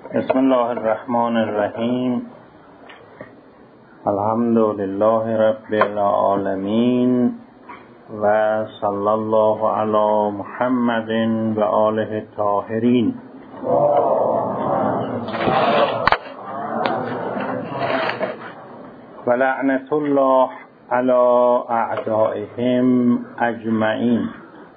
بسم الله الرحمن الرحیم. الحمد لله رب العالمین و صلی الله علی محمد و آله الطاهرین. و لعنت الله علی اعدائهم اجمعین.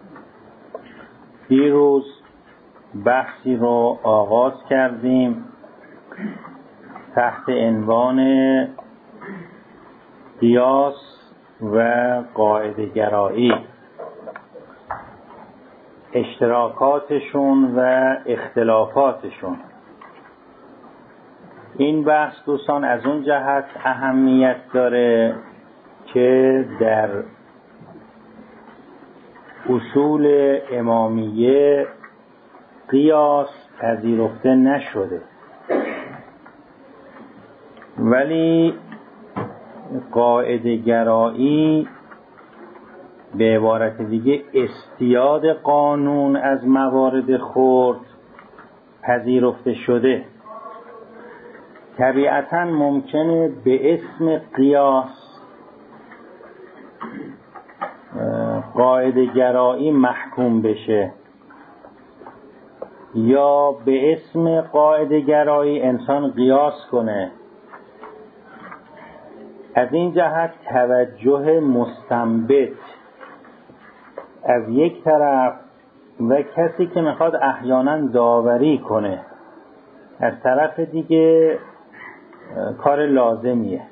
دیروز بحثی رو آغاز کردیم تحت عنوان قیاس و قاعده گرایی، اشتراکاتشون و اختلافاتشون. این بحث دوستان از اون جهت اهمیت داره که در اصول امامیه قیاس پذیرفته نشده، ولی قاعده گرایی به عبارت دیگه استیاد قانون از موارد خرد پذیرفته شده. طبیعتاً ممکنه به اسم قیاس قاعده گرایی محکوم بشه یا به اسم قاعده گرایی انسان قیاس کنه. از این جهت توجه مستنبط از یک طرف و کسی که میخواد احیانا داوری کنه از طرف دیگه کار لازمیه.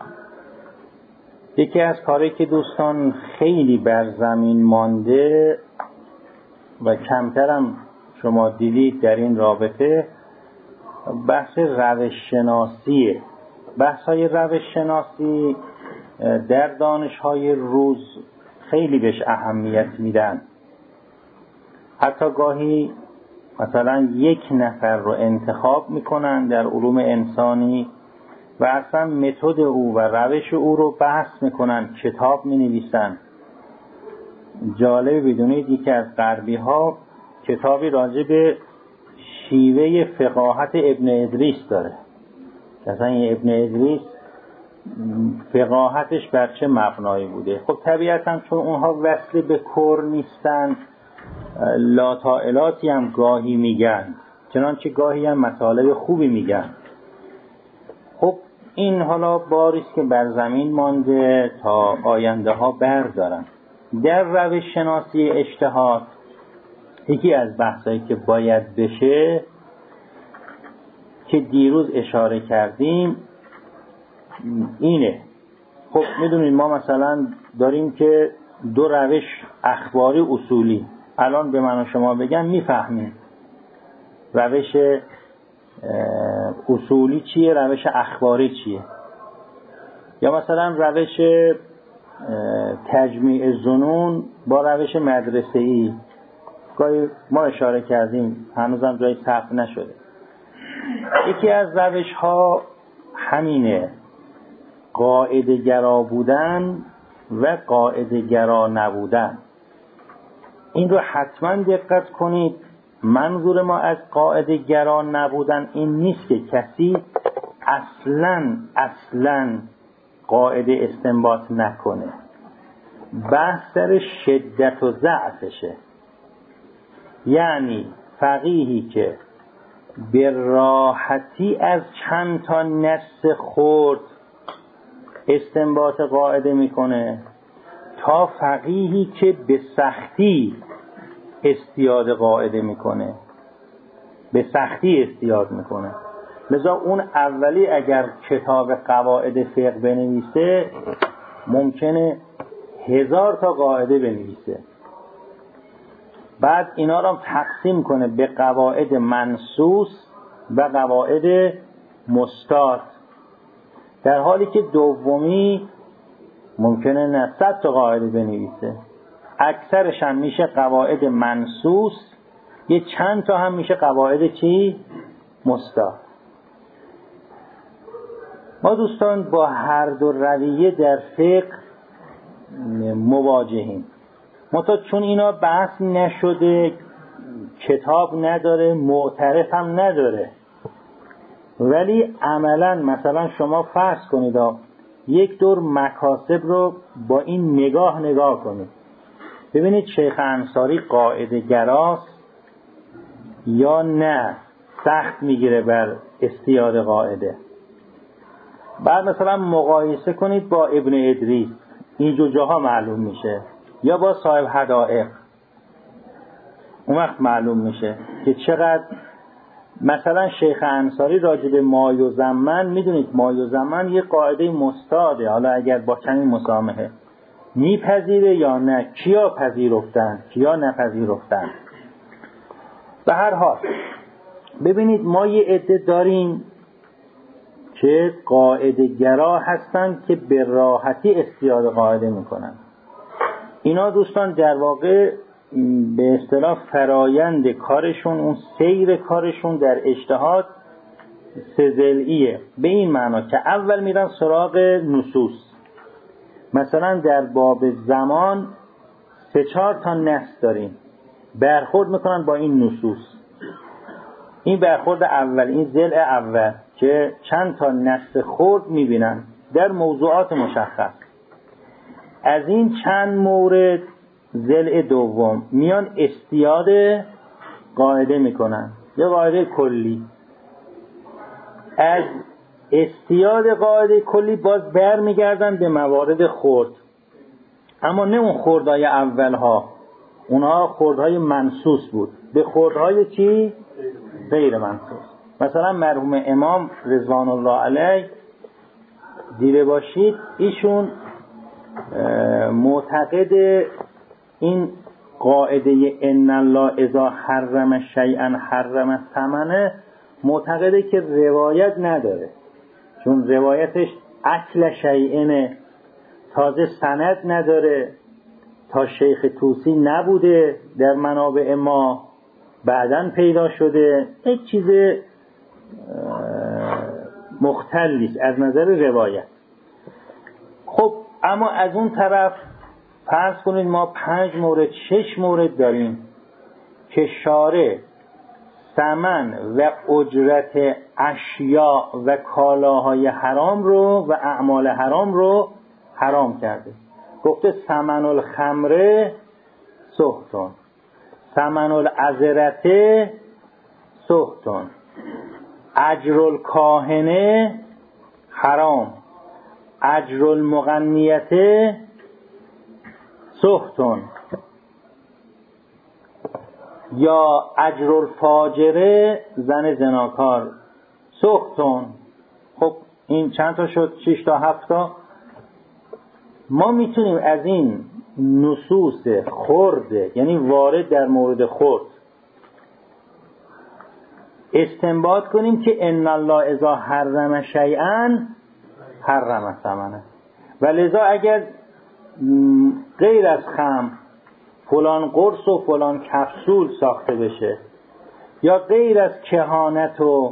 یکی از کاری که دوستان خیلی بر زمین مانده و کمترم شما دیدید در این رابطه بحث روش شناسیه. بحث های روش شناسی در دانش های روز خیلی بهش اهمیت میدن. حتی گاهی مثلا یک نفر رو انتخاب میکنن در علوم انسانی و اصلا متد او و روش او رو بحث میکنن، کتاب مینویسن. جالب بدونید یکی از غربی ها کتابی راجع به شیوه فقاهت ابن ادریس داره. مثلا ابن ادریس فقاهتش بر چه مبنایی بوده. خب طبیعتاً چون اونها وصل به کور نیستن لاطائلاتی هم گاهی میگن، چنانچه گاهی هم مطالب خوبی میگن. خب این حالا باریست که بر زمین مانده تا آینده ها بردارن. در روش شناسی اجتهاد یکی از بحثایی که باید بشه که دیروز اشاره کردیم اینه. خب میدونید ما مثلا داریم که دو روش اخباری اصولی، الان به من و شما بگم میفهمیم روش اصولی چیه، روش اخباری چیه. یا مثلا روش تجمیع ظنون با روش مدرسه‌ای گاهی ما اشاره کردیم، هنوزم جای ثبت نشده. یکی از روش ها همینه، قاعده گرا بودن و قاعده گرا نبودن. این رو حتما دقت کنید. منظور ما از قاعده گرا نبودن این نیست که کسی اصلاً قاعده استنباط نکنه. بحث در شدت و ضعفشه. یعنی فقیهی که به راحتی از چند تا نص خرد استنباط قاعده میکنه تا فقیهی که به سختی استیاد قاعده میکنه، به سختی استیاد میکنه. لذا اون اولی اگر کتاب قواعد فقه بنویسه ممکنه 1000 تا قاعده بنویسه، بعد اینا رو تقسیم کنه به قواعد منصوص و قواعد مستات، در حالی که دومی ممکنه نه 100 تا قاعده بنویسه. اکثرش هم میشه قواعد منصوص، یه چند تا هم میشه قواعد چی؟ مستات. ما دوستان با هر دو رویه در فقه مواجهیم. منتها چون اینا بحث نشده، کتاب نداره، معترف هم نداره، ولی عملا مثلا شما فرض کنید یک دور مکاسب رو با این نگاه کنید، ببینید شیخ انصاری قاعده گراست یا نه سخت میگیره بر استیاد قاعده. بعد مثلا مقایسه کنید با ابن ادریس، این جاها معلوم میشه، یا با صاحب حدائق، اون وقت معلوم میشه که چقدر مثلا شیخ انصاری راجع به ما یزمن، میدونید ما یزمن یه قاعده مستعده، حالا اگر با کمی مسامحه میپذیره یا نه، کیا پذیرفتن کیا نپذیرفتن. به هر حال ببینید ما یه عده داریم که قاعده گرا هستن که به راحتی استیاد قاعده میکنن. اینا دوستان در واقع به اصطلاح فرایند کارشون، اون سیر کارشون در اجتهاد سه‌ضلعیه، به این معنا که اول میرن سراغ نصوص. مثلا در باب زمان 3-4 تا نص داریم، برخورد میکنن با این نصوص. این برخورد اول، این ضلع اول که چند تا نص خرد میبینن در موضوعات مشخص. از این چند مورد ضلع دوم میان استیاد قاعده میکنن یا قاعده کلی. از استیاد قاعده کلی باز بر میگردن به موارد خرد، اما نه اون خردهای اولها، اونها خردهای منصوص بود، به خردهای چی؟ غیر منصوص. مثلا مرحوم امام رضوان الله علیه دیده باشید ایشون معتقد این قاعده ان الله اذا حرم شیئا حرم ثمنه، معتقده که روایت نداره، چون روایتش اصل شیئنه، تازه سند نداره، تا شیخ طوسی نبوده در منابع ما، بعداً پیدا شده، یک چیز مختلفی از نظر روایت. خب اما از اون طرف فرض کنید ما 5 مورد 6 مورد داریم که شارع ثمن و اجرت اشیاء و کالاهای حرام رو و اعمال حرام رو حرام کرده. گفته ثمن الخمره سحتون، ثمن العذرته سحتون، اجر الکاهنه حرام، اجر المغنیته سحتون، یا اجر الفاجره زن زناکار سحتون. خب این چند تا شد؟ 6 تا 7 تا. ما میتونیم از این نصوص خرد، یعنی وارد در مورد خرد، استنباط کنیم که ان الله اذا حرم شیئا حرم ثمنه. و لذا اگر غیر از خمر فلان قرص و فلان کپسول ساخته بشه، یا غیر از کهانت و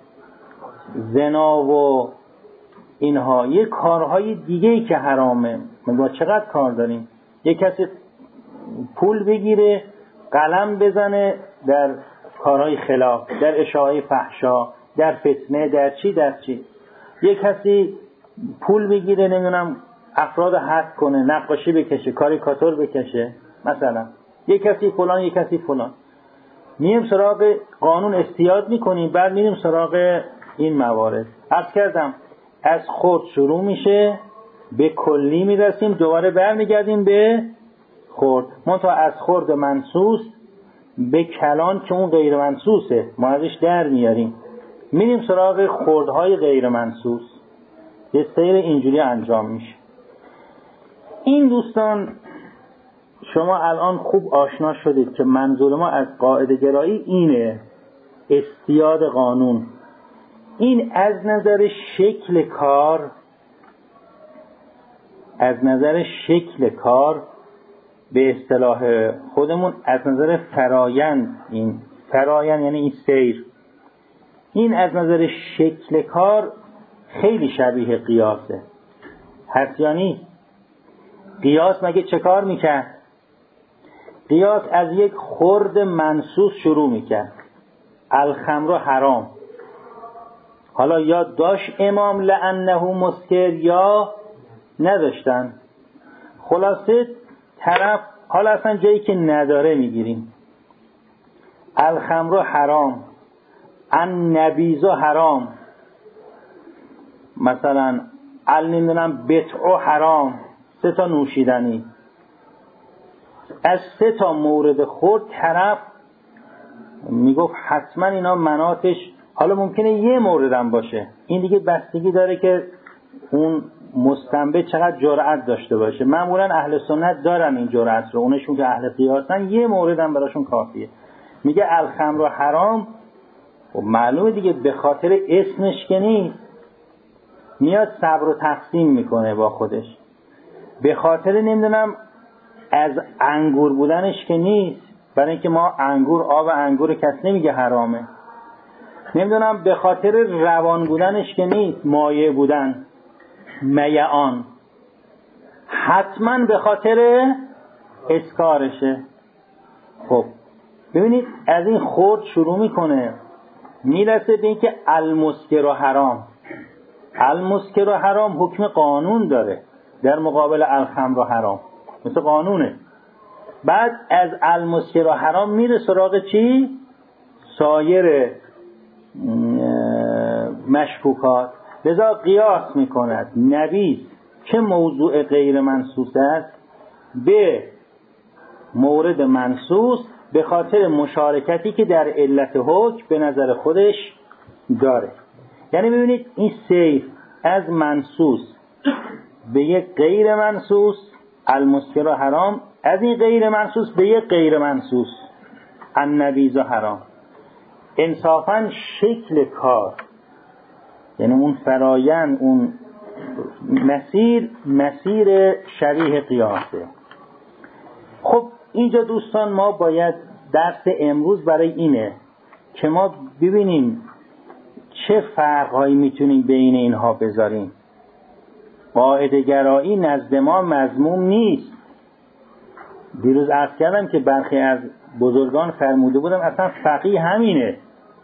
زنا و اینها یه کارهای دیگه‌ای که حرامه، ما چقدر کار داریم. یه کسی پول بگیره قلم بزنه در کارهای خلاف، در اشاعه فحشا، در فتنه، در چی. یه کسی پول بگیره نمیدونم افراد حق کنه، نقاشی بکشه، کاریکاتور بکشه مثلا، یه کسی فلان یه کسی فلان. میریم سراغ قانون استیاد میکنیم، بعد میریم سراغ این موارد. عرض کردم از خرد شروع میشه، به کلی میرسیم، دوباره برمیگردیم به خرد. ما تا از خرد منصوص به کلان که اون غیر منصوصه ما ازش در میاریم، میریم سراغ خردهای غیر منصوص. یه سیر اینجوری انجام میشه. این دوستان شما الان خوب آشنا شدید که منظور ما از قاعده گرایی اینه، استیاد قانون. این از نظر شکل کار، از نظر شکل کار به اصطلاح خودمون، از نظر فرایند، این فرایند یعنی این سیر، این از نظر شکل کار خیلی شبیه قیاسه. هست یا نیست؟ قیاس مگه چه کار میکرد؟ قیاس از یک خرد منصوص شروع میکرد، الخمر حرام. حالا یا داشت امام لانه مسکر یا نداشتن. خلاصه طرف حالا اصلا جایی که نداره میگیریم. الخمر حرام، النبیذ حرام، مثلا نمیدونم بتع حرام، 3 تا نوشیدنی. از 3 تا مورد خورد طرف میگفت حتما اینا مناتش، حالا ممکنه یه موردم باشه، این دیگه بستگی داره که اون مستنبط چقدر جرأت داشته باشه. معمولا اهل سنت دارن این جرأت رو، اونشون که اهل قیاسن یه موردم براشون کافیه. میگه الخمر حرام، و معلومه دیگه به خاطر اسمش که نیست، میاد صبر و تقسیم میکنه با خودش. به خاطر نمیدونم از انگور بودنش که نیست، برای اینکه ما انگور، آب انگور کس نمیگه حرامه. نمیدونم به خاطر روان بودنش که نیست، مایع بودن، میعان، حتما به خاطر اسکارشه. خب ببینید از این خورد شروع میکنه، میرسه به اینکه المسکر و حرام. المسکر و حرام حکم قانون داره در مقابل الخمر و حرام، مثل قانونه. بعد از المسکر و حرام میره سراغ چی؟ سایر مشکوکات. لذا قیاس میکند نبیذ که موضوع غیر منصوص است به مورد منصوص به خاطر مشارکتی که در علت حکم به نظر خودش داره. یعنی ببینید این سیر از منصوص به یک غیر منصوص، المسکر و حرام، از این غیر منصوص به یک غیر منصوص، النبیذ و حرام. انصافاً شکل کار، یعنی اون فرایند، اون مسیر شریح قیاسه. خب اینجا دوستان ما باید درس امروز برای اینه که ما ببینیم چه فرقهایی میتونیم بین اینها بذاریم. قاعده گرایی نزد ما مذموم نیست. دیروز عرض کردم که برخی از بزرگان فرموده بودم اصلا فقیه همینه.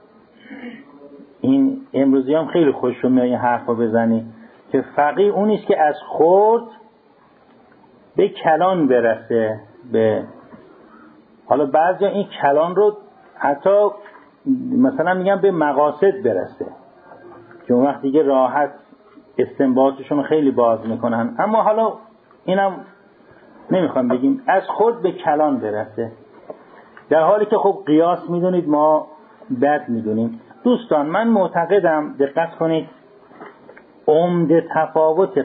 این امروزی هم خیلی خوش میاد این حرفا بزنی که فقیه اونیست که از خورد به کلان برسه. به حالا بعضی این کلان رو حتی مثلا میگن به مقاصد برسه که اون وقت دیگه راحت استنباطشون خیلی باز میکنن. اما حالا اینم نمیخوام بگیم، از خود به کلان برسه، در حالی که خب قیاس میدونید ما بد میدونیم. دوستان من معتقدم، دقت کنید، عمده تفاوت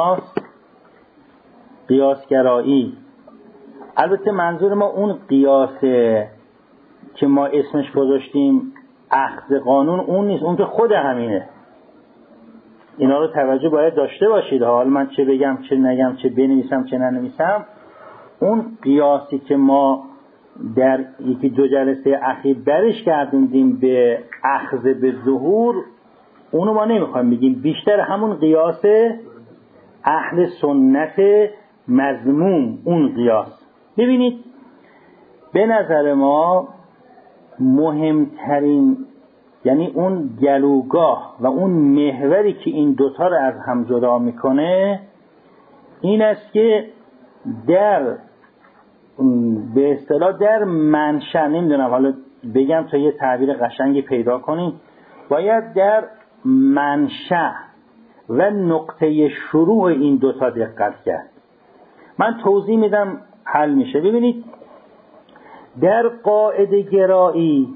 قیاسگرایی، البته منظور ما اون قیاسه که ما اسمش گذاشتیم اخذ قانون، اون نیست، اون که خود همینه. اینا رو توجه باید داشته باشید. حالا من چه بگم چه نگم، چه بنویسم چه ننویسم، اون قیاسی که ما در 1-2 جلسه اخیر برش گردوندیم به اخذ به ظهور، اونو ما نمیخوایم بگیم، بیشتر همون قیاس اهل سنت مذموم، اون قیاس. ببینید به نظر ما مهمترین، یعنی اون گلوگاه و اون محوری که این دوتا رو از هم جدا میکنه این است که در به اصطلاح در منشأ، نمیدونم حالا بگم تا یه تعبیر قشنگی پیدا کنیم، باید در منشأ و نقطه شروع این دوتا دقت کرد. من توضیح میدم حل میشه. ببینید در قاعده گرایی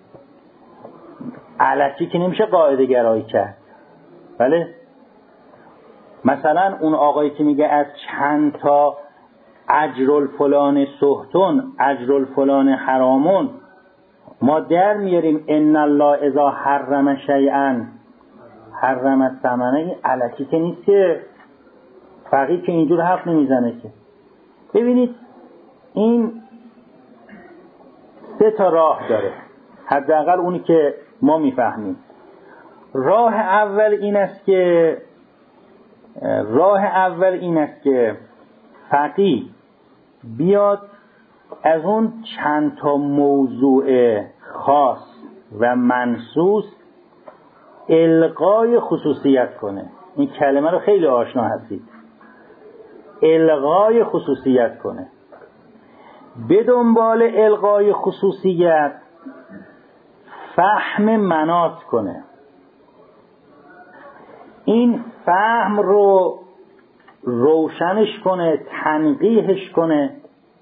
علکی که نمیشه قاعده گرایی کرد. بله مثلا اون آقایی که میگه از چند تا اجر فلان سهتون، اجر فلان حرامون، ما در میاریم ان الله اذا حرم شیئا حرم الثمنه، این علکی که نیست که، فقیه که اینجور حرف نمیزنه که. ببینید این 3 تا راه داره، حداقل اونی که ما میفهمیم. راه اول این است که فقیه بیاد از اون چند تا موضوع خاص و منصوص الغای خصوصیت کنه. این کلمه رو خیلی آشنا هستید. الغای خصوصیت کنه. به دنبال الغای خصوصیت فهم مناط کنه. این فهم رو روشنش کنه، تنقیحش کنه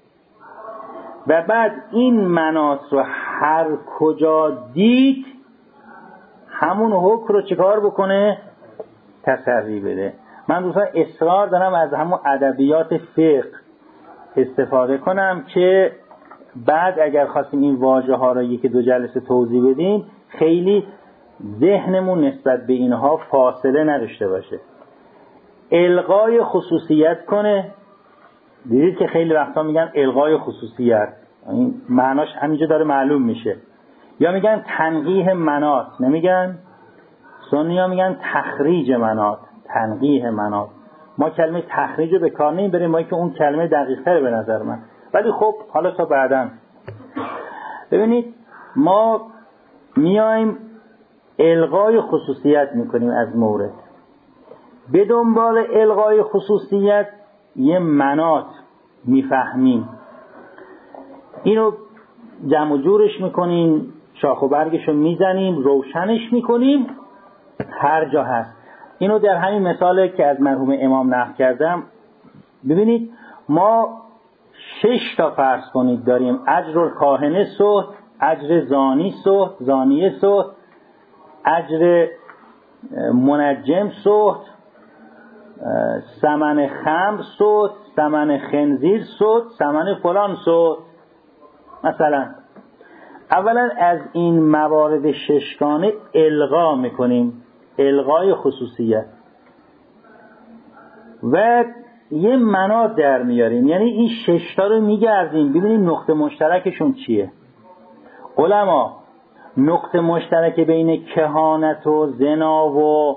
و بعد این مناط رو هر کجا دید همون حکم رو چیکار بکنه؟ تسری بده. من دوستان اصرار دارم از همون ادبیات فقه استفاده کنم که بعد اگر خواستیم این واژه ها رو یکی دو جلسه توضیح بدیم خیلی ذهنمون نسبت به اینها فاصله نداشته باشه. الغای خصوصیت کنه. دیدید که خیلی وقتا میگن الغای خصوصیت، این معناش همینجا داره معلوم میشه. یا میگن تنقیح مناط، نمیگن؟ سنی ها میگن تخریج مناط، تنقیح مناط. ما کلمه تخریج رو به کار نمیبریم، ما که اون کلمه دقیق تره به نظر من، ولی خب حالا تا بعداً. ببینید ما میایم الغای خصوصیت میکنیم از مورد. به دنبال الغای خصوصیت یه مناط میفهمیم، اینو جمع و جورش میکنیم، شاخ و برگشو میزنیم، روشنش میکنیم هر جا هست. اینو در همین مثالی که از مرحوم امام نقل کردم ببینید. ما 6 تا فرض کنید داریم: اجر کاهنه سهت، اجر زانی سهت، زانیه سهت، اجر منجم سهت، ثمن خمر سهت، ثمن خنزیر سهت، ثمن فلان سهت. مثلا اولا از این موارد ششگانه الغا میکنیم، الغای خصوصیت، و یه مناط در میاریم. یعنی این 6 تا رو میگردیم ببینیم نقطه مشترکشون چیه. علما نقطه مشترک بین کهانت و زنا و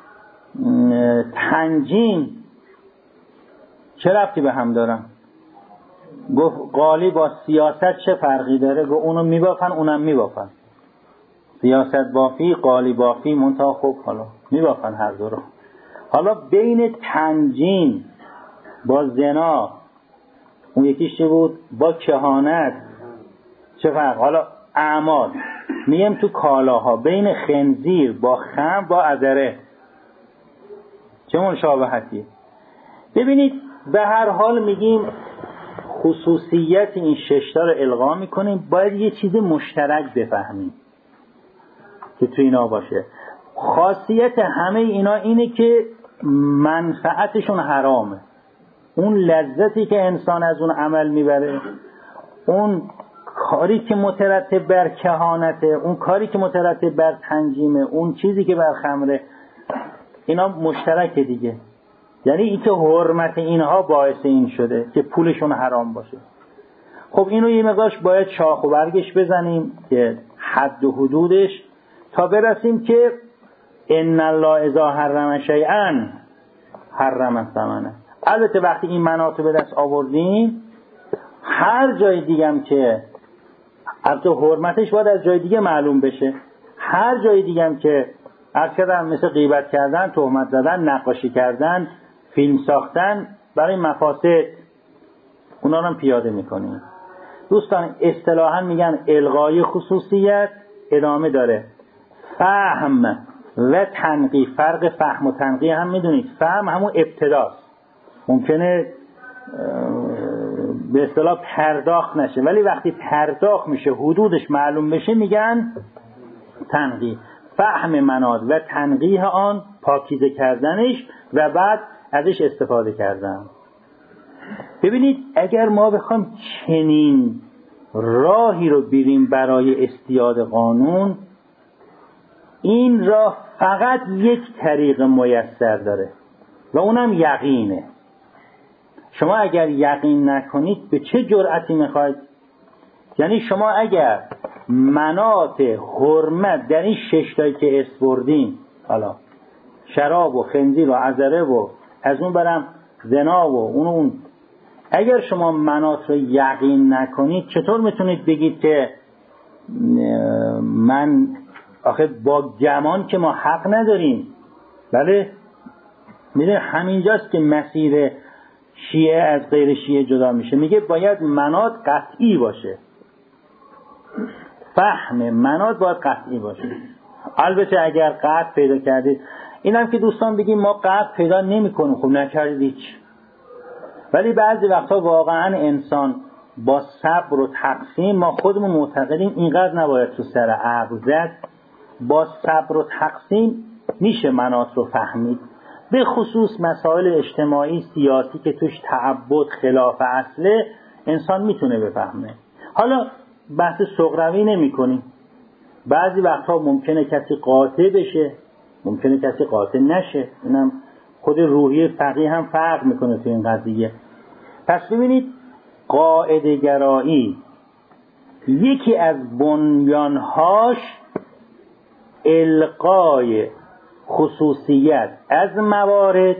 تنجیم چه ربطی به هم دارن؟ گفت قالی با سیاست چه فرقی داره؟ گفت اونو میبافن اونم میبافن. سیاست بافی، قالی بافی، منتها خب حالا میبافن هر دو رو. حالا بین تنجیم با زنا، اون یکیش چه بود؟ با کهانت، چه فرق؟ حالا اعمال میم تو کالاها، بین خنزیر با خمر با عذره چه مشابهتی؟ ببینید به هر حال میگیم خصوصیت این 6 تا رو الغا میکنیم، باید یه چیز مشترک بفهمیم که تو اینا باشه. خاصیت همه اینا اینه که منفعتشون حرامه. اون لذتی که انسان از اون عمل میبره، اون کاری که مترتب بر کهانته، اون کاری که مترتب بر تنجیمه، اون چیزی که بر خمره، اینا مشترکه دیگه. یعنی این که حرمت اینها باعث این شده که پولشون حرام باشه. خب اینو یه مقدارش باید شاخ و برگش بزنیم که حد و حدودش، تا برسیم که ان الله اذا حرم شیئا حرم ثمنه. البته وقتی این مناط به دست آوردیم هر جای دیگه هم که البته حرمتش باید از جای دیگه معلوم بشه، هر جای دیگه هم که اکثرا مثل غیبت کردن، تهمت زدن، نقاشی کردن، فیلم ساختن برای مفاسد، اونا رو هم پیاده میکنیم. دوستان اصطلاحاً میگن الغای خصوصیت. ادامه داره فهم و تنقیح. فرق فهم و تنقیح هم میدونید، فهم همون ابتداست، ممکنه به اصطلاح پرداخت نشه، ولی وقتی پرداخت میشه حدودش معلوم بشه میگن تنقیح. فهم مناط و تنقیح آن، پاکیزه کردنش و بعد ازش استفاده کردن. ببینید اگر ما بخوام چنین راهی رو بریم برای استیاد قانون، این راه فقط یک طریق میسر داره و اونم یقینه. شما اگر یقین نکنید به چه جرأتی میخواید؟ یعنی شما اگر مناط حرمت در این 6 تایی که اسپردیم، حالا شراب و خنزیر و عذره و از اون برم زنا و اون، اگر شما مناط رو یقین نکنید چطور میتونید بگید که من آخه با گمان که ما حق نداریم. بله میره همینجاست که مسیر شیعه از غیر شیعه جدا میشه. میگه باید مناط قطعی باشه، فهم مناط باید قطعی باشه. البته اگر قطع پیدا کردید، اینم که دوستان بگیم ما قطع پیدا نمی کنیم، خب نکردید هیچ. ولی بعضی وقتا واقعا انسان با صبر و تقسیم، ما خودمون معتقدیم اینقدر نباید تو سر عقل زد، با صبر و تقسیم میشه مناط رو فهمید. به خصوص مسائل اجتماعی سیاسی که توش تعبد خلاف اصله انسان میتونه بفهمه. حالا بحث صغروی نمی کنیم. بعضی وقتها ممکنه کسی قاطع بشه، ممکنه کسی قاطع نشه. اینم خود روحیه فقیه هم فرق میکنه تو این قضیه. پس ببینید قاعده گرایی یکی از بنیانهاش القای خصوصیت از موارد،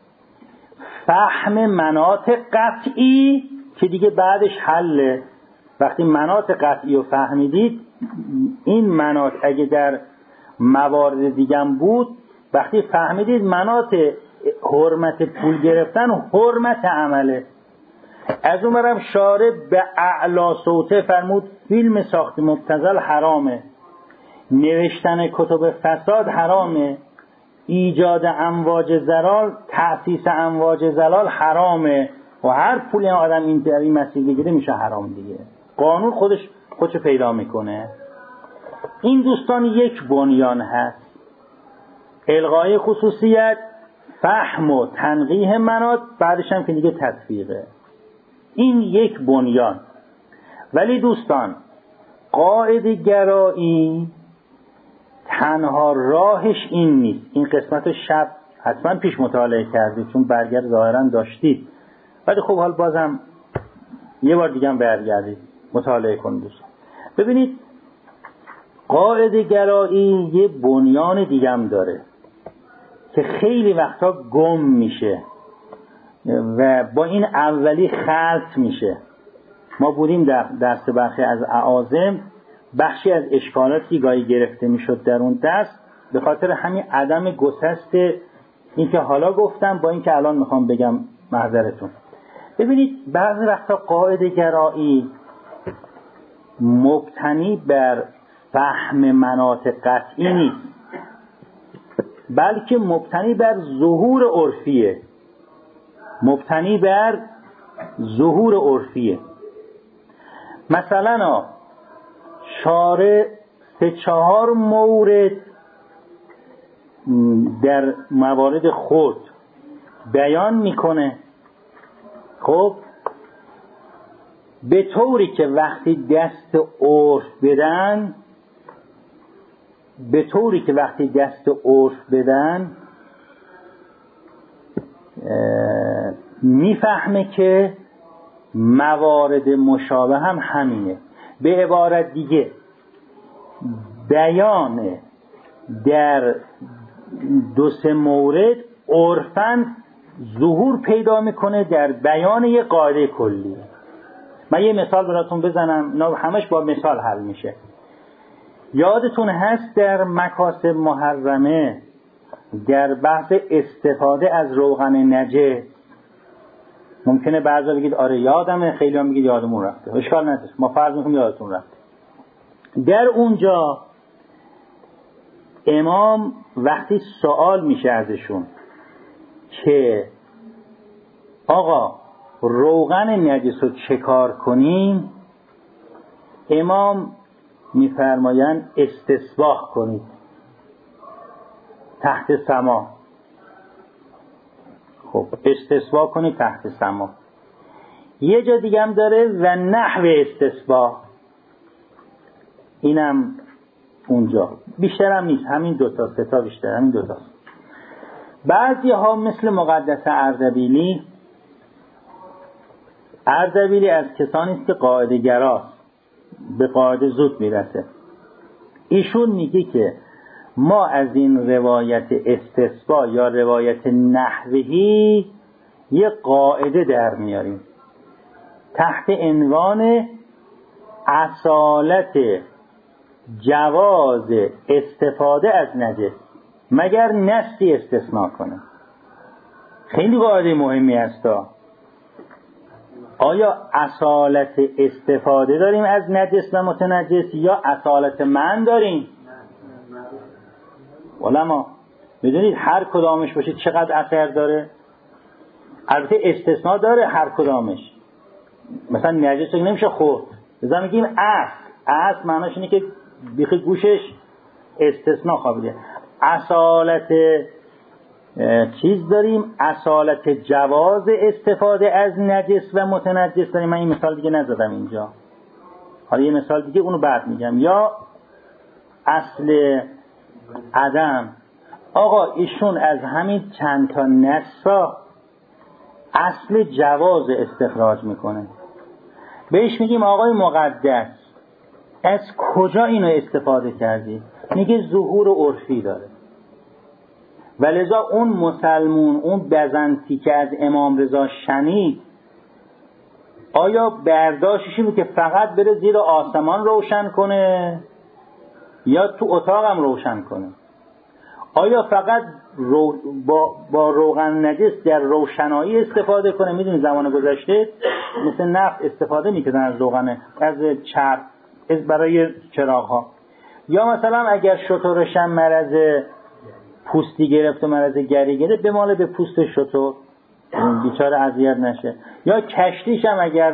فهم مناط قطعی که دیگه بعدش حله. وقتی مناط قطعی رو فهمیدید، این مناط اگه در موارد دیگم بود، وقتی فهمیدید مناط حرمت پول گرفتن و حرمت عمله. از اونورم شارع به اعلا صوته فرمود فیلم ساخت مبتذل حرامه، نوشتن کتب فساد حرامه، ایجاد امواج زلال، تأسیس امواج زلال حرامه و هر پولی آدم این در این مسیر بگیره میشه حرام دیگه. قانون خودشو پیدا میکنه. این دوستان یک بنیان هست، الغای خصوصیت، فهم و تنقیح مناط، بعدش هم که دیگه تطبیقه. این یک بنیان. ولی دوستان قاعده گرایی تنها راهش این نیست. این قسمت شب حتما پیش مطالعه کردید چون برگرد ظاهرا داشتید، ولی خب حال بازم یه بار دیگه هم برگردید مطالعه کنید دوستان. ببینید قاعده گرایی یه بنیان دیگه هم داره که خیلی وقتا گم میشه و با این اولی خلط میشه. ما بودیم در درس برخی از اعاظم، بخشی از اشکالاتی گاهی گرفته میشد در اون درس به خاطر همین عدم گسست این که حالا گفتم با این که الان میخوام بگم معذرتون. ببینید بعضی وقتا قاعده گرایی مبتنی بر فهم مناط قطعی نیست، بلکه مبتنی بر ظهور عرفیه. مبتنی بر ظهور عرفیه. مثلا شارع 3-4 مورد در موارد خود بیان میکنه، خب به طوری که وقتی دست عرف بدن میفهمه که موارد مشابه هم همینه. به عبارت دیگه بیان در 2-3 مورد عرفاً ظهور پیدا میکنه در بیان یه قاعده کلی. من یه مثال براتون بزنم، اینا همش با مثال حل میشه. یادتون هست در مکاسب محرمه در بحث استفاده از روغن نجس، ممکنه بعضا بگید آره یادمه، خیلی هم بگید یادمون رفته، اشکال نداره، ما فرض میکنیم یادتون رفته. در اونجا امام وقتی سوال میشه ازشون که آقا روغن نجس رو چه کار کنیم، امام میفرمایند استصباح کنید تحت سما. خب استصباح کنید تحت سما. یه جا دیگه هم داره و نحو استصباح، اینم اونجا بیشتر هم نیست، همین 2-3 تا بیشتر، همین 2 تاست. بعضی ها مثل مقدس اردبیلی از کسانی است که قاعده گراست، به قاعده زود میرسه. ایشون میگه که ما از این روایت استصباح یا روایت نحوی یه قاعده در میاریم تحت عنوان اصالت جواز استفاده از نجس مگر نصی استثناء کنه. خیلی قاعده مهمی است. آیا اصالت استفاده داریم از نجس و متنجس یا اصالت منع داریم؟ علما میدونید هر کدامش باشه چقدر اثر داره. البته استثناء داره هر کدامش. مثلا نجس نمیشه خورد، لذا میگیم اصل معناش اینه که بیخ گوشش استثناء خوابیده. اصالت چیز داریم، اصالت جواز استفاده از نجس و متنجس داریم. من این مثال دیگه نزدم اینجا، حالا یه مثال دیگه اونو بعد میگم. یا اصل عدم، آقا ایشون از همین چند تا نصا اصل جواز استخراج میکنه. بهش میگیم آقای مقدس از کجا اینو استفاده کردی؟ میگه ظهور عرفی داره. ولذا اون مسلمون، اون بزنطی که از امام رضا شنید، آیا برداشتش بود که فقط بره زیر آسمان روشن کنه یا تو اتاقم روشن کنه؟ آیا فقط با روغن نجس در روشنایی استفاده کنه؟ میدونی زمان گذشته مثل نفت استفاده میکردن از روغن، از چرب برای چراغ ها. یا مثلا اگر شترشم مرض پوستی گرفت و مرض گری گرفت بماله به پوست شتر، بیچاره اذیت نشه. یا کشتیش هم اگر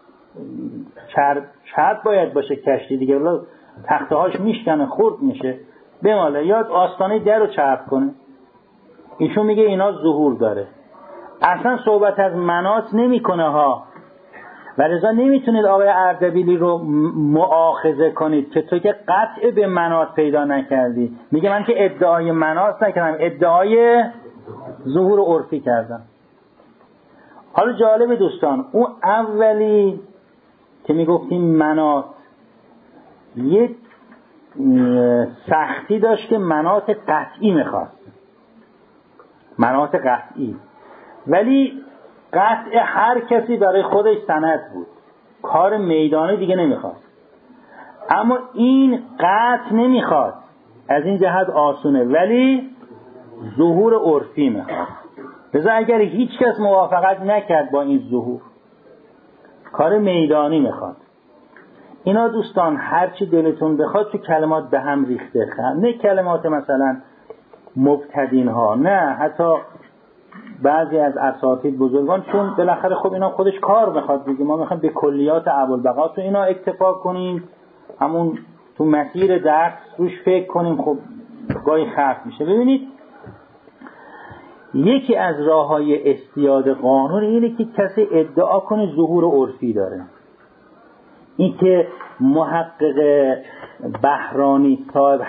چرب باید باشه کشتی دیگه، ولی تخته هاش میشکنه خورد میشه، بماله. یا آستانه در رو چرب کنه. ایشون میگه اینا ظهور داره، اصلا صحبت از مناط نمیکنه ها. ولذا نمیتونید آقای اردبیلی رو مؤاخذه کنید که تو که قطع به مناط پیدا نکردی. میگه من که ادعای مناط نکردم، ادعای ظهور عرفی کردم. حالا جالب دوستان، اون اولی که میگفتیم مناط یک سختی داشت که مناط قطعی میخواست، مناط قطعی، ولی قطع هر کسی برای خودش سند بود، کار میدانی دیگه نمیخواست. اما این قطع نمیخواد، از این جهت آسونه، ولی ظهور عرفی میخواد. لذا اگر هیچ کس موافقت نکرد با این ظهور، کار میدانی میخواد. اینا دوستان هرچی دلتون بخواد تو کلمات به هم ریخته، نه کلمات مثلا مبتدین ها، نه حتی بعضی از اساتید بزرگان، چون بالاخره خب اینا خودش کار میخواد دیگه. ما میخوایم به کلیات ابوالبقا تو اینا اکتفا کنیم، همون تو مسیر درس روش فکر کنیم، خب گاهی خرف میشه. ببینید یکی از راههای استیاد قانون اینه که کسی ادعا کنه ظهور عرفی داره. این که محقق بهرانی صاحب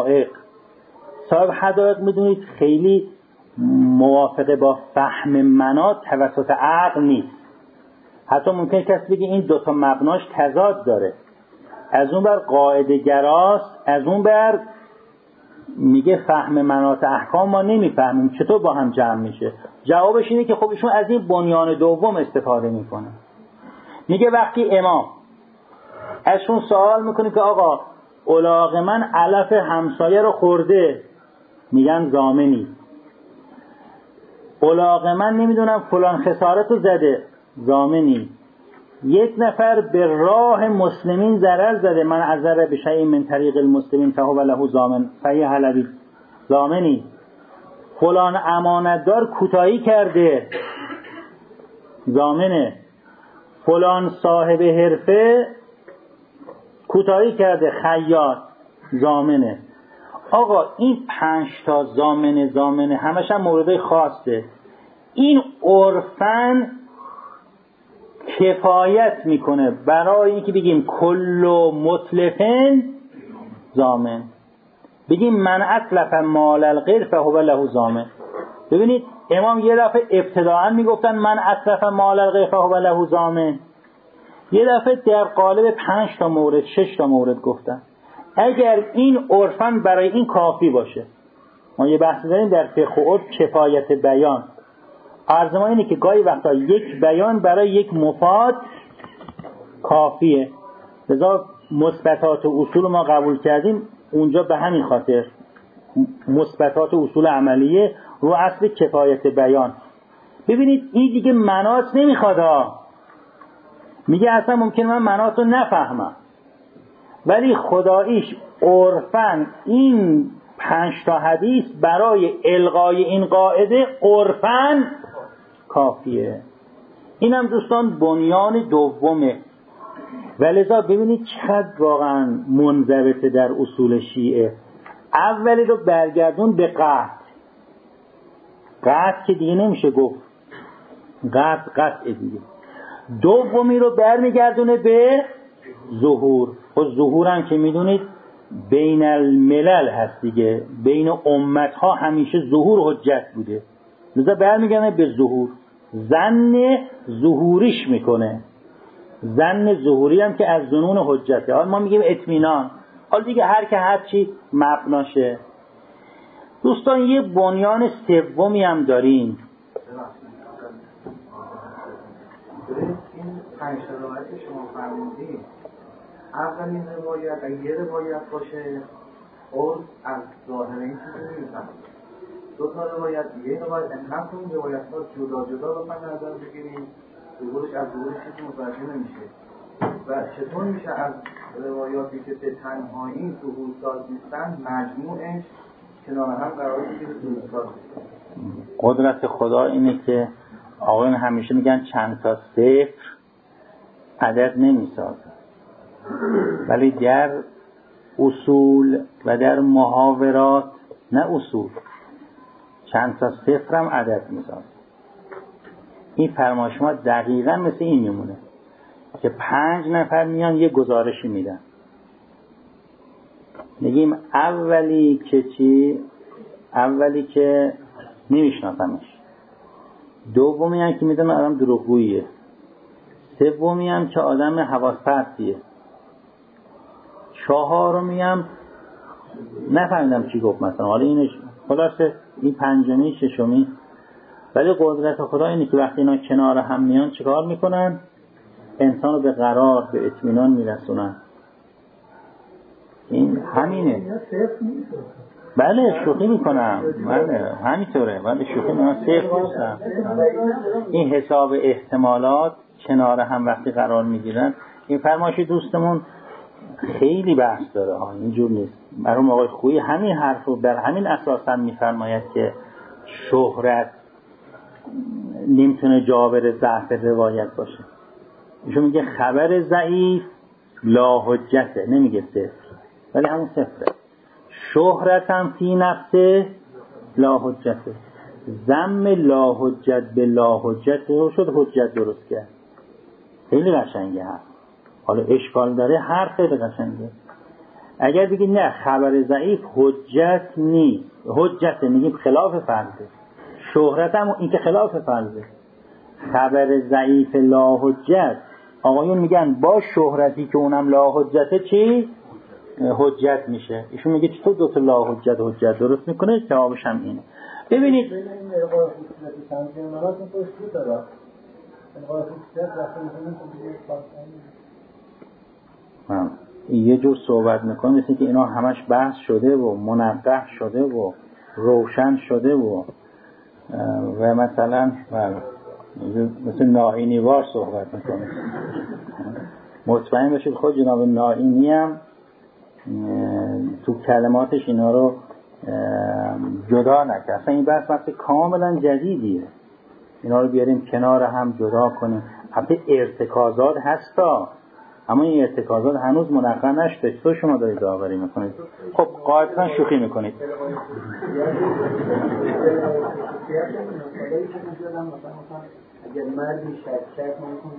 حدائق میدونید خیلی موافقه با فهم مناط توسط عقل نیست. حتی ممکنه کسی بگه این دوتا مبناش تضاد داره، از اون بر قاعده گراست، از اون بر میگه فهم مناط احکام ما نمیفهمیم، چطور با هم جمع میشه؟ جوابش اینه که خب ایشون از این بنیان دوم استفاده میکنه. میگه وقتی امام ازشون سوال میکنه که آقا الاغ من علف همسایه رو خورده، میگن ضامنی. الاغ من نمیدونم فلان خسارت رو زده، ضامنی. یک نفر به راه مسلمین ضرر زده، من عذر بشیء من طریق المسلمین فهو له ضامن، صحیح حلبی، ضامنی. فلان امانتدار کوتاهی کرده، ضامنه. فلان صاحب حرفه کوتاهی کرده، خیاط، ضامنه. آقا این 5 تا ضامنه همش هم موردهای خاصه. این عرفاً کفایت میکنه برای اینکه بگیم کل متلفن ضامن، بگیم من اتلف مال الغیر فهو له ضامن. ببینید امام یه دفعه ابتداءً میگفتن من اتلف مال الغیر فهو له ضامن، یه دفعه در قالب 5 تا مورد 6 تا مورد گفتن. اگر این عرفاً برای این کافی باشه، ما یه بحث داریم در فقه و عرف کفایت بیان، عرض ما اینه که گاهی وقتا یک بیان برای یک مفاد کافیه. لذا مثبتات اصول ما قبول کردیم اونجا به همین خاطر مثبتات اصول عملیه رو اصل کفایت بیان. ببینید این دیگه مناط نمیخواد میگه اصلا ممکن من مناط رو نفهمم، ولی خداییش عرفاً این 5 تا حدیث برای الغای این قاعده عرفاً کافیه. اینم دوستان بنیان دومه. ولذا ببینید چقدر واقعا منضبطه در اصول شیعه. اولی رو برگردون به قطع که دیگه نمیشه گفت، قطع دیگه. دومی رو برمیگردونه به ظهور. و ظهور هم که میدونید بین الملل هست دیگه، بین امت ها همیشه ظهور حجت بوده، لذا برمیگردونه به ظهور. ظن ظهوریش میکنه، ظن ظهوری هم که از ظنون حجته. حالا ما میگیم اطمینان، حالا دیگه هر که هر چی مبناشه. دوستان یه بنیان سومی هم داریم. این 5 روایت که شما فرمودید، اولین روایت اگه یه روایت باشه اور از ظاهر این چیزی نمی‌فهمه. 2 تا روایت دیگه روایت هم تو این روایت ها جدا رو نظر بگیریم، ظهورش از ظهورش چیزی متوجه نمیشه. و چطور میشه از روایاتی که به تنهایی ظهور ساز نیستن مجموعش کنار هم قرار بگیره ظهور ساز نیستن؟ قدرت خدا اینه که آقایون همیشه میگن چند تا صفر عدد نمیسازه، ولی در اصول و در محاورات نه اصول چند تا صفر هم عدد میسازه. این فرمایش ما دقیقا مثل این میمونه که 5 نفر میان یه گزارشی میدن، میگیم اولی که نمیشناسمش، دومی هم که میدونم آدم دروغگوییه، سومی هم که آدم حواس پرتیه، چهارمی هم نفهمیدم چی گفت مثلا، حالا اینش خلاصه این پنجمی ششمی. ولی قدرت خدا اینه که وقتی اینا کنار هم میان چیکار میکنن؟ انسانو به قرار، به اطمینان میرسونن. این همینه. بله شوخی میکنم، بله همینطوره، بله شوخی میکنم، صفر نیستم. این حساب احتمالات کنار هم وقتی قرار میگیرن، این فرمایش دوستمون خیلی بحث داره ها، اینجور نیست. مرحوم آقای خویی همین حرفو بر همین اساس هم میفرماید که شهرت نمیتونه جابر ضعف روایت باشه. ایشون میگه خبر ضعیف لا حجته، نمیگه صفر، ولی همون صفره. شهرت هم فی نفسه لا حجته، ضم لا حجت به لا حجته شد حجت درست کرد. خیلی قشنگه حرف. حالا اشکال داره، حرف خیلی قشنگه. اگر بگید نه خبر ضعیف حجت نیست، حجته، میگیم خلاف فرضه. شهرت هم این که خلاف فرضه. خبر ضعیف لا حجت، آقایون میگن با شهرتی که اونم لا حجته چی؟ حجت میشه. ایشون میگه چطور دو تا لا حجت درست میکنه؟ جوابش هم اینه. ببینید یه جور صحبت میکنه مثل که اینا همش بحث شده و منقح شده و روشن شده و مثلا مثل ناینیوار صحبت میکنه. مطمئن باشید خود جناب ناینی هم تو کلماتش اینا رو جدا نکرد. اصلا این بحث کاملا جدیدیه، اینا رو بیاریم کنار هم جدا کنیم. البته ارتکازات هستا، اما این ارتکازات هنوز منقح نشده. تو شما دارید داوری میکنید. خب قاعدتا شوخی میکنید. اگر مردی شک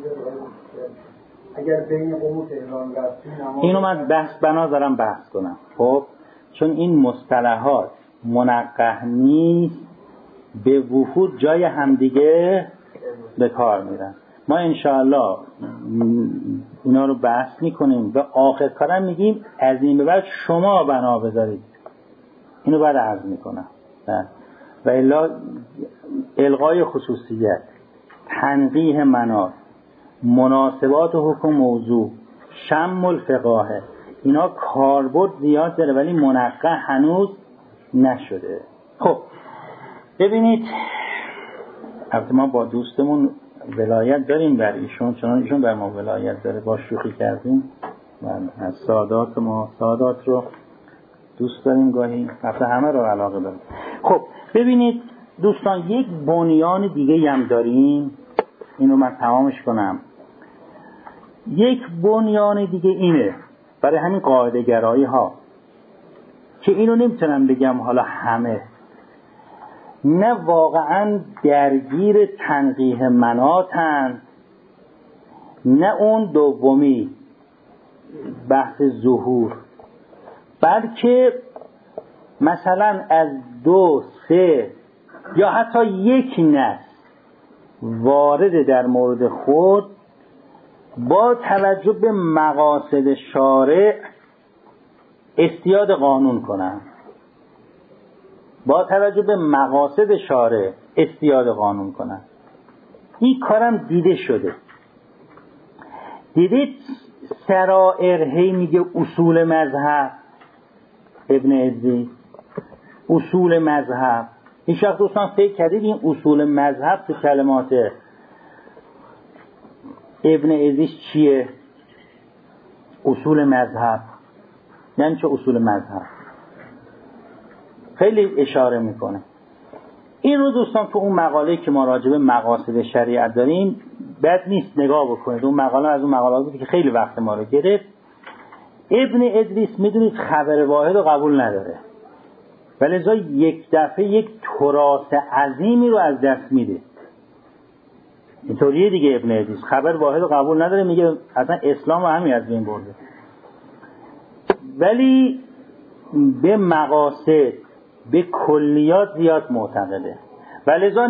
اگر بین قوم تهران رفتیم اینو من بنا دارم بحث کنم. خب چون این مصطلحات منقح نیست، به وفود جای همدیگه به کار میرن. ما انشاءالله اینا رو بحث میکنیم و آخر کارم میگیم از این به بعد شما بنا بذارید. اینو بعد عرض میکنم. و الا الغای خصوصیت، تنقیح مناط، مناسبات حکم موضوع، شم الفقاهه، اینا کاربرد زیاد داره ولی منقح هنوز نشده. خب ببینید، البته ما با دوستمون ولایت داریم بر ایشون، چون ایشون بر ما ولایت داره، با شوخی کردیم. من از سادات، ما سادات رو دوست داریم گاهی، البته همه رو علاقه داریم. خب ببینید دوستان، یک بنیان دیگه هم داریم، اینو من تمامش کنم. یک بنیان دیگه اینه برای همین قاعده گرایی ها، که اینو نمیتونم بگم حالا همه، نه واقعا درگیر تنقیح مناطن، نه اون دومی بحث ظهور، بلکه مثلا از 2 3 یا حتی یک نص وارد در مورد خود با توجه به مقاصد شارع استیاد قانون کنن، با توجه به مقاصد شارع استیاد قانون کنن. این کارم دیده شده. دیدید سرائر هی میگه اصول مذهب، ابن عزی اصول مذهب. این شخص دوستان فکر کردید این اصول مذهب تو کلمات ابن عزی چیه؟ اصول مذهب یعنی چه اصول مذهب؟ خیلی اشاره میکنه. این رو دوستان تو اون مقاله که ما راجع به مقاصد شریعت داریم بد نیست نگاه بکنید. اون مقاله از اون مقالات بود که خیلی وقت ما رو گرفت. ابن ادریس میدونید خبر واحد رو قبول نداره، ولی لذا یک دفعه یک تراث عظیمی رو از دست میده. اینطوریه دیگه. ابن ادریس خبر واحد رو قبول نداره، میگه اصلا اسلام رو همین از بین برده، ولی به مقاصد به کلیات زیاد معتقده و لذا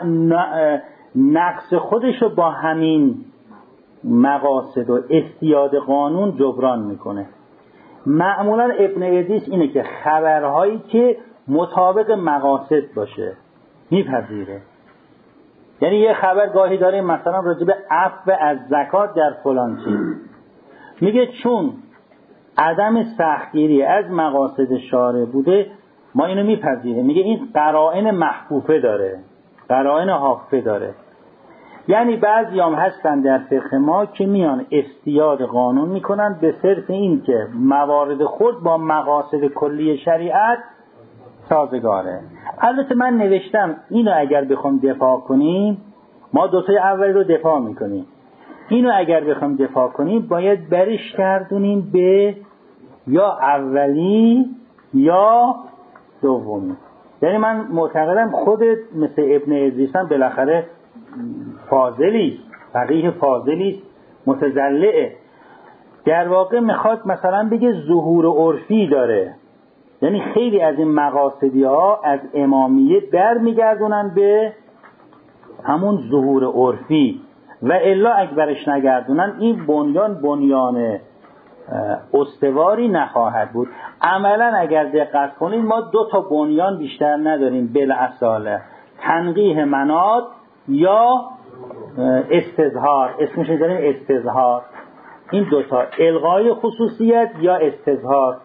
نقص خودش رو با همین مقاصد و استیاد قانون جبران میکنه. معمولا ابن ادریس اینه که خبرهایی که مطابق مقاصد باشه میپذیره. یعنی یه خبر گاهی داره مثلا راجع به عفو از زکات در فلان چیز، میگه چون عدم سختگیری از مقاصد شارع بوده ما اینو میپذیره. میگه این قرائن محفوفه داره، قرائن حافظه داره. یعنی بعضی هم هستن در فقه ما که میان استیاد قانون میکنن به صرف این که موارد خود با مقاصد کلی شریعت سازگاره. البته من نوشتم اینو اگر بخوام دفاع کنیم، ما دوتای اولی رو دفاع میکنیم، اینو اگر بخوام دفاع کنیم باید برش گردونیم به یا اولی یا دومی. یعنی من معتقدم خودت مثل ابن ادریس هم بالاخره فاضلی، فقیه فاضلی، متزلعه، در واقع میخواد مثلا بگه ظهور عرفی داره. یعنی خیلی از این مقاصدی ها از امامیه در میگردونن به همون ظهور عرفی و الا اکبرش نگردونن این بنیان استواری نخواهد بود. عملا اگر دقت کنید ما 2 تا بنیان بیشتر نداریم بالاصاله، تنقیح مناط یا استظهار، اسمش داریم استظهار. این 2 تا، الغای خصوصیت یا استظهار.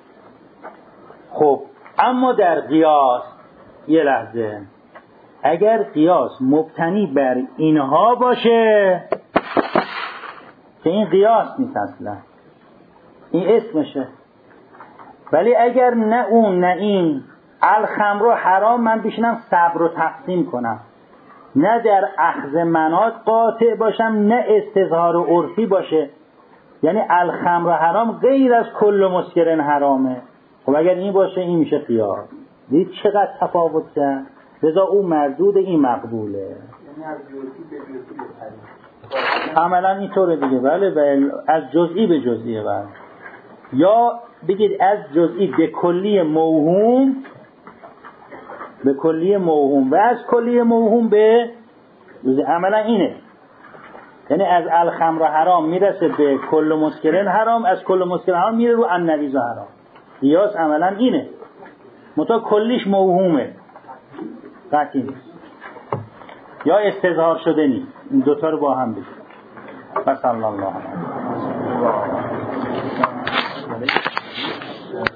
خب اما در قیاس یه لحظه، اگر قیاس مبتنی بر اینها باشه که این قیاس نیست اصلا، این اسمشه، ولی اگر نه اون نه این، الخمر رو حرام من بشینم صبر رو تقسیم کنم، نه در اخذ منات قاطع باشم نه استظهار عرفی باشه، یعنی الخمر حرام غیر از کل مسکرن حرامه. خب اگر این باشه این میشه قیاس. دید چقدر تفاوت کرد؟ لذا اون مردود این مقبوله. یعنی از جزئی به جزئی عملا اینطوره دیگه. بله از جزئی به جزئی. بله یا بگید از جزئی به کلی موهوم، به کلی موهوم و از کلی موهوم به جزئی. عملا اینه، یعنی از الخمر حرام میرسه به کل مسکرین حرام، از کل مسکرین حرام میره رو النبیذ حرام. قیاس عملا اینه، متا کلیش موهومه، قطعی نیست یا استظهار شده نیست. این 2 تا رو با هم بگید. بس الله علیه الله.